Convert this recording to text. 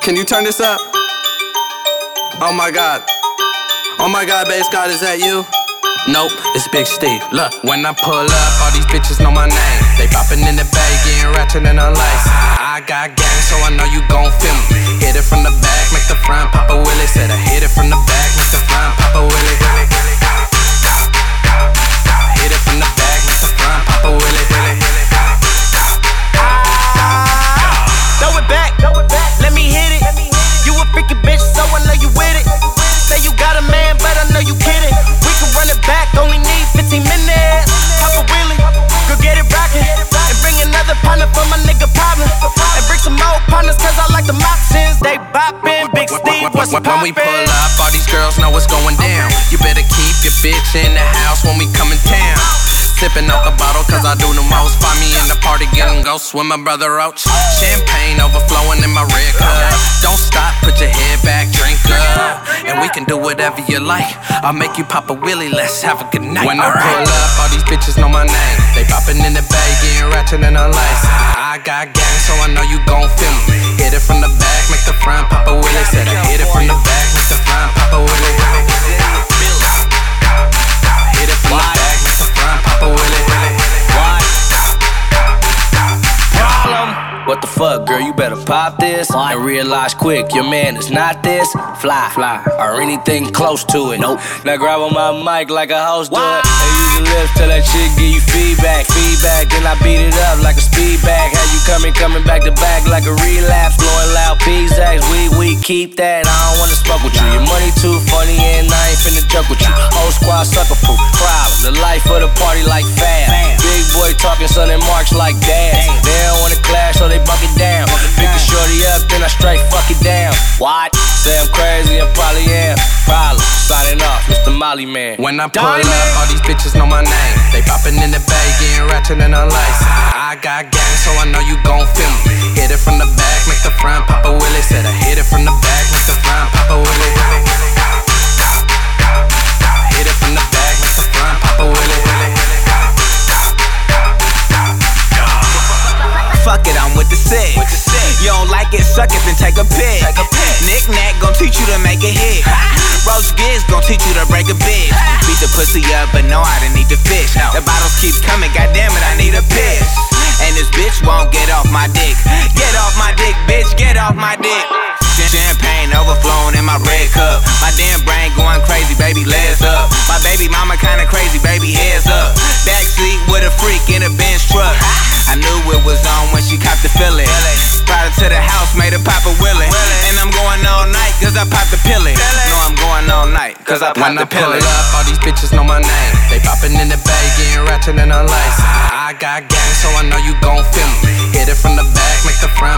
Can you turn this up? Oh my God. Oh my God, bass God, is that you? Nope, it's Big Steve. Look, when I pull up, all these bitches know my name. They poppin' in the bay, getting ratchet and unlaced. I got gang, so I know you gon' feel me. Hit it from the back, make the front pop a willy. Said I hit it from the back, make the front pop a willy. Hit it from the back, make the front pop a willy. Throw it back, let me hit it. You a freaky bitch, so I know you with it. Say you got a man, but I know you kidding. We can run it back, only need 15 minutes. Pop a wheelie, go get it rockin'. And bring another partner for my nigga problem. And bring some more partners, cause I like the options. They boppin', Big Steve, what's poppin'? When we pull up, all these girls know what's going down. You better keep your bitch in the house when we come in town. Sippin' out the bottle cause I do the most. Find me in the party, getting ghosts with my brother Roach. Champagne overflowing in my red cup. Don't stop, put your head back, drink up. And we can do whatever you like. I'll make you pop a willy, let's have a good night. When I pull up, all these bitches know my name. They poppin' in the bay, getting ratchet and unlaced. I got gang, so I know you gon' feel me. Hit it from the back, make the front pop a willy. Said I hit it from the back, make the front pop a willy. Hit it from the back, make the front pop a willy. What the fuck, girl, you better pop this and realize quick, your man is not this fly, or anything close to it. Nope. Now grab on my mic like a host do it, and use your lips till that shit give you feedback. Then I beat it up like a speed bag. How you coming back to back like a relapse, blowing loud P-Zags. We keep that. I don't wanna smoke with you. Your money too funny and I ain't finna joke with you. Whole squad sucker proof, problem. The life of the party like fast. Big boy talking Sunday marks like dads. They don't wanna clash, so they buck it down. Pick a shorty up, then I straight fuck it down. What? Say I'm crazy, I probably am. Problem. Signing off, Mr. Molly Man. When I pull up, all these bitches know my name. They poppin' in the bay, getting ratchet and unlaced. I got gang, so I know you gon' feel me. Hit it from the back, make the front pop a willy. Said I hit it from the back, make the front pop a willy. Hit it from the back, make the front pop a willy. Fuck it, I'm with the six. You don't like it, suck it, then take a pic. Knick-knack gon' teach you to make a hit. Roach Giz gon' teach you to break a bitch. Beat the pussy up, but know I didn't need to fish. The bottles keep coming, goddamn it, I need a piss. And this bitch won't get off my dick. Get off my dick, bitch, get off my dick. Champagne overflowing in my red cup. My damn brain going crazy, baby, legs up. My baby mama kinda crazy, baby, heads up. Backseat with a freak in a Benz truck. I knew it was on when she copped the fillet. Brought her to the house, made her pop a willy. And I'm going all night, cause I popped the pilly. No, I'm going all night, cause I popped the pilly. When I pull up, all these bitches know my name. They poppin' in the bay, getting ratchet and unlaced. I got gang, so I know you gon' feel me. Hit it from the back, make the front